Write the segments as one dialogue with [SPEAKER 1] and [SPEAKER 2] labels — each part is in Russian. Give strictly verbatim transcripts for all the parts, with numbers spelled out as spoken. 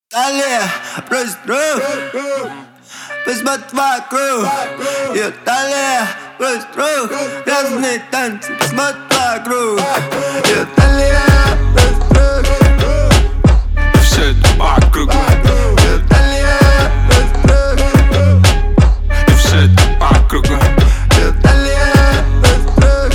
[SPEAKER 1] Далее брось друг, посмотри вокруг. И далее брось друг, разные танцы, посмотри вокруг. И далее брось друг,
[SPEAKER 2] все это по кругу.
[SPEAKER 1] И далее брось друг,
[SPEAKER 2] И все это по кругу.
[SPEAKER 1] И далее брось друг,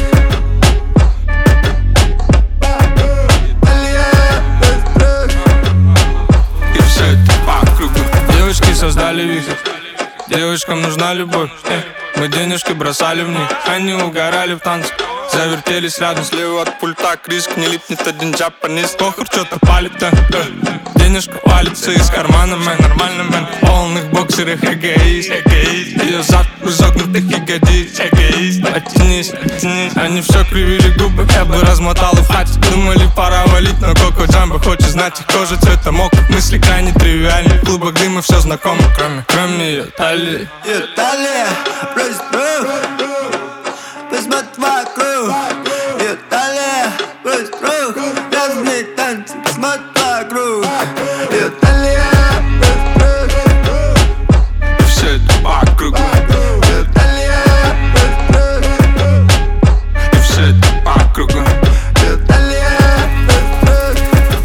[SPEAKER 1] далее брось друг.
[SPEAKER 2] И все это по кругу. Девочки создали вихрь, девочкам нужна любовь. э. Мы денежки бросали в них, они угорали в танцах. Завертелись рядом, слева от пульта Криск, не липнет один джапанист. Похуй, что-то палит, да, да. Денежка валится из кармана, мэн, нормально, мэн. В полных боксерах эгоист, эгоист. Ее зад в изогнутых ягодиц, эгоист. Оттянись, оттянись. Они все кривили губы, я бы размотал и в хате. Думали, пора валить, но Коко Джамбо хочет знать их кожа цвета мок. Мысли крайне тривиальны, в клубах дыма все знакомо, кроме, кроме ее талии.
[SPEAKER 1] И далее брось друг, посмотри вокруг. И далее брось друг, разные танцы, посмотри вокруг. И далее брось друг,
[SPEAKER 2] И все это по кругу.
[SPEAKER 1] и далее брось друг,
[SPEAKER 2] И все это по кругу.
[SPEAKER 1] и далее брось друг,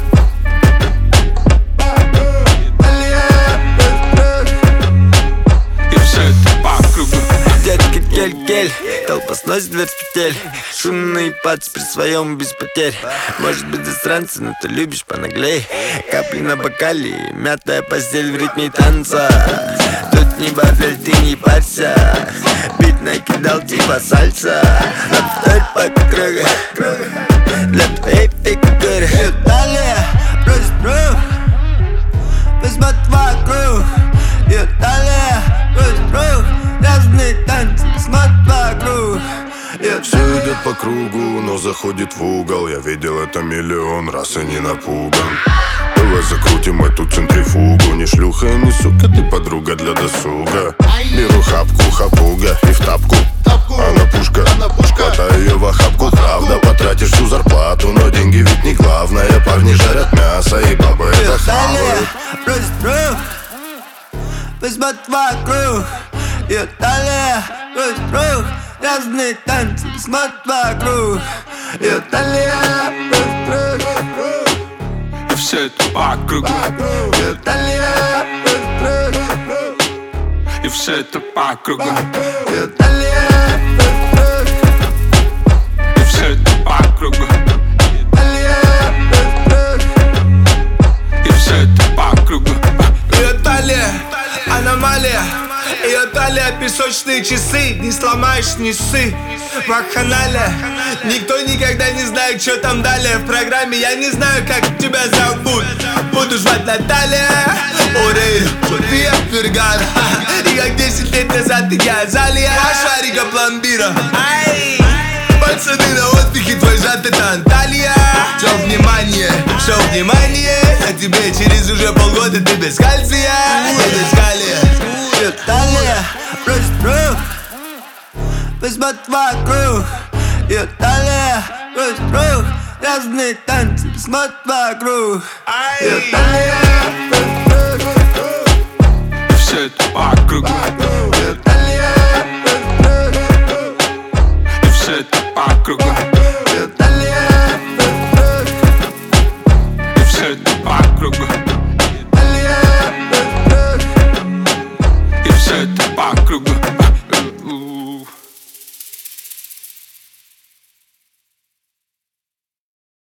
[SPEAKER 1] и далее брось друг.
[SPEAKER 2] И все это по кругу.
[SPEAKER 1] Детка кель-кель, толпа сносит дверь с петель. Шумный пац при своем без потерь. Может быть засранцы, но ты любишь понаглей. Капли на бокале, мятая постель в ритме танца. Тут не бафель, ты не парься. Бит накидал типа сальса. Обставь по кругу для твоей фигуры. И далее брось друг, посмотри вокруг. И далее брось друг, разные танцы, смотри вокруг. И
[SPEAKER 3] Все идет по кругу, но заходит в угол. Я видел это миллион раз и не напуган. Давай закрутим эту центрифугу. Не шлюха и не сука, ты подруга для досуга. Беру хапку, хапуга и в тапку. Она пушка, хватай ее в охапку. Правда, потратишь всю зарплату, но деньги ведь не главное. Парни жарят мясо и бабы это
[SPEAKER 1] далее
[SPEAKER 3] хавают.
[SPEAKER 1] брось друг, посмотри вокруг. И далее брось друг, разные танцы, смотри вокруг. И далее брось друг,
[SPEAKER 2] И все это по кругу.
[SPEAKER 1] и далее брось друг,
[SPEAKER 2] И все это по кругу.
[SPEAKER 1] и далее брось друг,
[SPEAKER 2] И все это по кругу.
[SPEAKER 1] далее брось друг.
[SPEAKER 2] И все это по кругу.
[SPEAKER 4] Ее талия, аномалия. Ее талия, песочные часы. Не сломаешь, не ссы. Вакханалия. Никто никогда не знает, что там далее в программе. Я не знаю, как тебя зовут. Буду звать Наталья Орейро, София Фергана. И как десять лет назад я Залия Шарика пломбира. Ай! Пацаны на отдыхе, твой зад это Анталия. Все внимание, все внимание. А тебе через уже полгода ты без кальция. Я без калия.
[SPEAKER 1] И далее брось друг, посмотри вокруг. И далее брось друг, разные танцы, посмотри вокруг. И далее